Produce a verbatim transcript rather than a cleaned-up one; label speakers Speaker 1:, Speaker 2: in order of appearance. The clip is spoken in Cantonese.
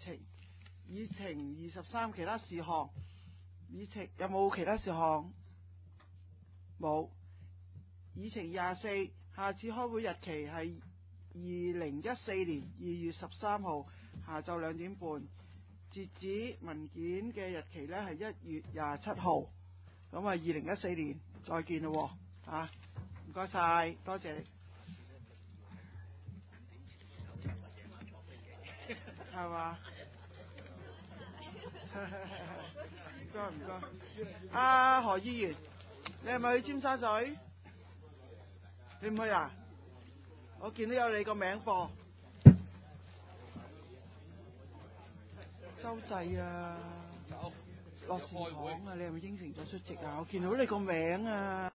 Speaker 1: 程，議程二十三其他事項，議程有冇其他事項？冇。議程廿四，下次開會日期係二零一四年二月十三號下晝兩點半，截止文件嘅日期呢係一月廿七號，咁啊二零一四年再見咯喎，啊唔該晒，多謝你，係嘛？唔該唔該，阿何議員，你係咪去尖沙咀？你唔去啊？我見到有你個名噃，周濟啊，樂善堂啊，你係咪應承咗出席啊？我見到你個名啊。